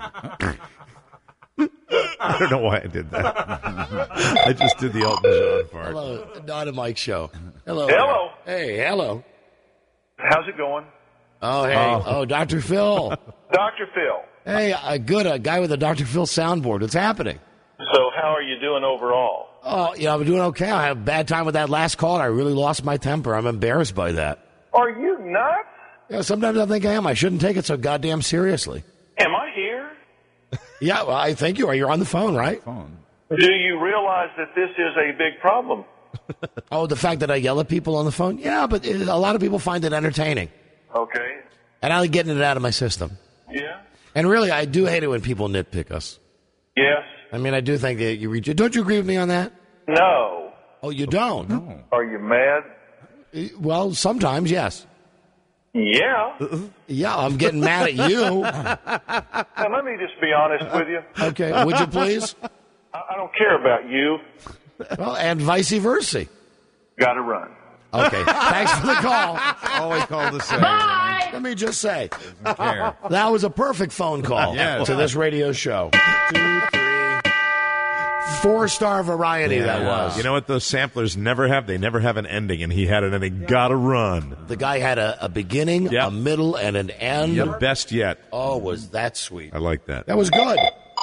I don't know why I did that. I just did the Elton John part. Hello, Don and Mike show. Hello. Hello. Hey, hello. How's it going? Oh, hey. Oh. Oh, Doctor Phil. Doctor Phil. Hey, uh, good. A guy with a Doctor Phil soundboard. What's happening? So how are you doing overall? Oh, yeah, I'm doing okay. I had a bad time with that last call. And I really lost my temper. I'm embarrassed by that. Are you nuts? Yeah, sometimes I think I am. I shouldn't take it so goddamn seriously. Am I here? Yeah, well, I thank you. You're on the phone, right? Phone. Do you realize that this is a big problem? Oh, the fact that I yell at people on the phone? Yeah, but it, a lot of people find it entertaining. Okay. And I like getting it out of my system. Yeah. And really, I do hate it when people nitpick us. Yes. I mean, I do think that you reach. Don't you agree with me on that? No. Oh, you don't? No. Are you mad? Well, sometimes, yes. Yeah. Yeah, I'm getting mad at you. Now, let me just be honest with you. Okay, would you please? I, I don't care about you. Well, and vice versa. Got to run. Okay, thanks for the call. All he called to say. Bye. Let me just say, care. that was a perfect phone call Yeah. to this radio show. Two, three, four-star variety that was. You know what those samplers never have? They never have an ending, and he had an ending. Gotta run. The guy had a, a beginning, Yep. a middle, and an end. The best yet. Oh, was that sweet. I like that. That was good.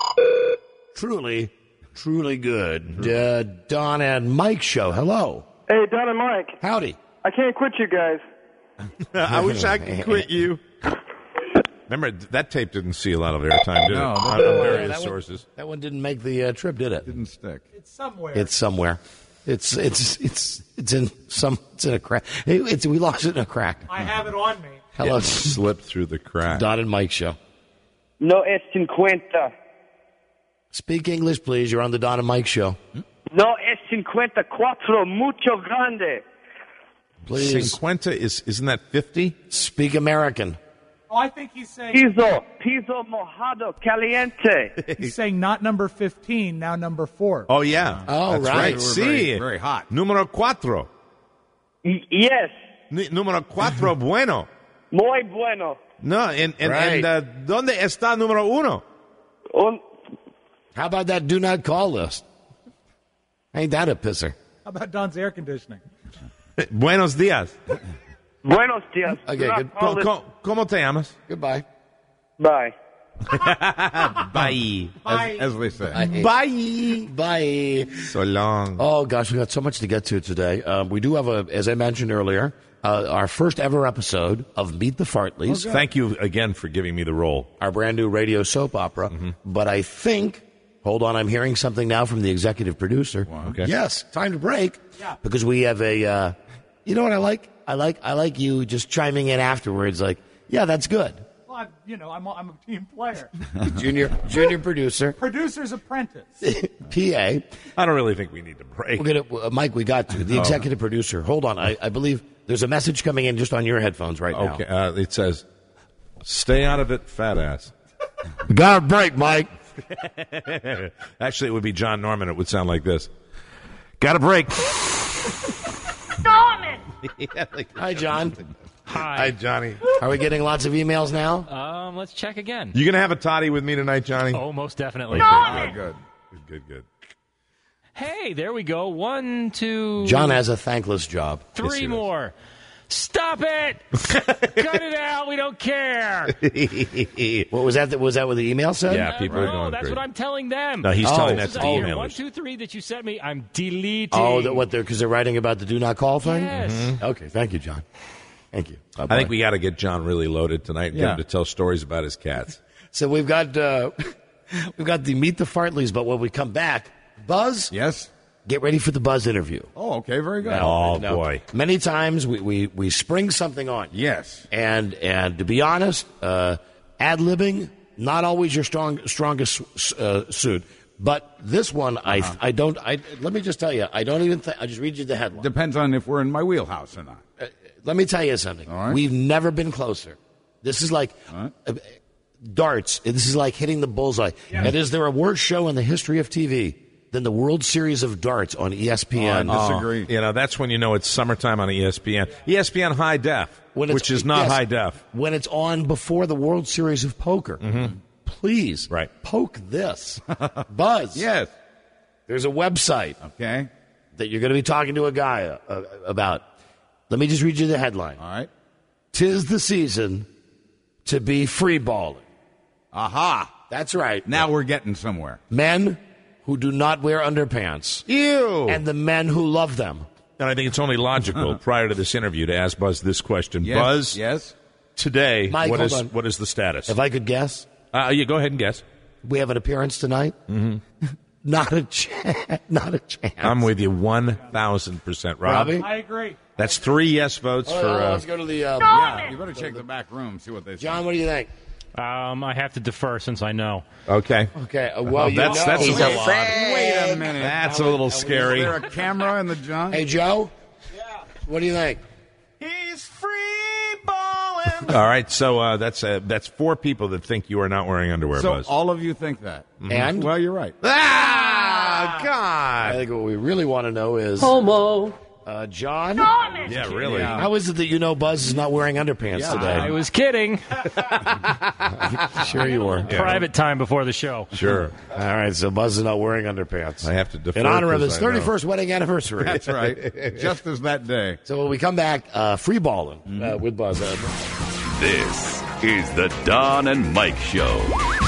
Truly, truly good. Uh, Don and Mike show. Hello. Hey, Don and Mike. Howdy. I can't quit you guys. I wish I could quit you. Remember, that tape didn't see a lot of airtime, did No, it? that- On Yeah, various that one- sources. That one didn't make the uh, trip, did it? Didn't stick. It's somewhere. It's somewhere. It's it's it's it's in some. It's in a crack. It, it's we lost it in a crack. I have it on me. Hello, It slipped through the crack. Don and Mike show. No es cincuenta. Speak English, please. You're on the Don and Mike show. No es cincuenta cuatro mucho grande. Please Cinquenta is isn't that fifty? speak American. Oh, I think he's saying Piso, piso mojado caliente. he's saying not number fifteen, now number four. Oh yeah. Oh, That's right. right. We're See, very, very hot. Numero cuatro. Y- yes, N- numero cuatro bueno. muy bueno. No, and and, Right. and uh, ¿dónde está número uno? Un, How about that do not call list? Ain't that a pisser? How about Don's air conditioning? Buenos días. buenos días. Okay, Do not good. call Co- this- co- ¿Cómo te llamas? Goodbye. Bye. Bye. As, as they say. Bye. Bye. So long. Oh gosh, we got so much to get to today. Um, we do have a, as I mentioned earlier, uh, our first ever episode of Meet the Fartleys, Thank you again for giving me the role. our brand new radio soap opera. But I think, hold on, I'm hearing something now from the executive producer. Okay. Yes, time to break. Yeah. Because we have a, uh, you know what I like? I like I like you just chiming in afterwards, like, yeah, that's good. Well, I'm, you know, I'm a, I'm a team player. Junior junior producer, Producer's apprentice. P A. I don't really think we need to break. We're gonna, uh, Mike, we got to the executive producer. Hold on, I, I believe there's a message coming in just on your headphones right now. Okay, uh, it says, "Stay out of it, fat ass." Got a break, Mike. Actually, it would be John Norman. It would sound like this. Got a break. Norman! Yeah, like- Hi, John. Hi, Hi. Johnny. Are we getting lots of emails now? Um, let's check again. You gonna have a toddy with me tonight, Johnny? Oh, most definitely. Oh, good, good, good, good. Hey, there we go. One, two, John has a thankless job. three more. Stop it! Cut it out. We don't care. What was that? Was that what the email said? Yeah, people are no, going that's crazy. what I'm telling them. No, he's Oh. telling This that is to the here. emailers. One, two, three that you sent me. I'm deleting. Oh, that what they're because they're writing about the do not call thing. Yes. Mm-hmm. Okay, thank you, John. Thank you. I think we got to get John really loaded tonight and get Yeah. him to tell stories about his cats. So we've got uh, we've got the Meet the Fartleys, but when we come back, Buzz, Yes? get ready for the Buzz interview. Oh, okay, very good. Oh, Now, boy. Many times we, we, we spring something on you. Yes. And and to be honest, uh, ad libbing not always your strong strongest uh, suit. But this one, I I don't. I let me just tell you, I don't even. Th- I just read you the headline. Depends on if we're in my wheelhouse or not. Uh, let me tell you something. All right. We've never been closer. This is like All right. uh, darts. This is like hitting the bullseye. And is there a worse show in the history of T V than the World Series of Darts on E S P N? Oh, I disagree. You know, that's when you know it's summertime on E S P N. E S P N High Def, When it's- which is not yes, high def. When it's on before the World Series of Poker. Please, Right. poke this. Buzz. Yes. There's a website Okay. that you're going to be talking to a guy uh, about. Let me just read you the headline. All right. Tis the season to be free balling. Aha. That's right. Now we're getting somewhere. Men who do not wear underpants. Ew. And the men who love them. And I think it's only logical prior to this interview to ask Buzz this question. Yes. Buzz, Yes. today, Mike, what hold is on. what is the status? If I could guess, Uh, yeah, go ahead and guess. we have an appearance tonight. Mm-hmm. Not a chance. Not a chance. I'm with you one thousand percent, Rob. Robbie? I agree. That's three yes votes Oh, for. no, Uh, let's go to the. Uh, Yeah, you better check the back room, see what they say. John, what do you think? Um, I have to defer since I know. okay. Okay. Uh, well, Oh, you that's know. that's a He's little a odd. fag. Wait a minute. That's a little Is scary. there a camera in the John? Hey, Joe. Yeah. What do you think? He's free balling. All right, so uh, that's uh, that's four people that think you are not wearing underwear, So Buzz. all of you think that. And Well, you're right. ah, I God. think what we really want to know is Homo. uh, John. Yeah, really. How is it that you know Buzz is not wearing underpants I today? was kidding. Sure you were. Private time before the show. Sure. All right, so Buzz is not wearing underpants. I have to defer in honor of 'cause his I know. thirty-first wedding anniversary. That's right. Just as that day. So when we come back, uh, free balling uh, with Buzz. Uh, This is the Don and Mike Show.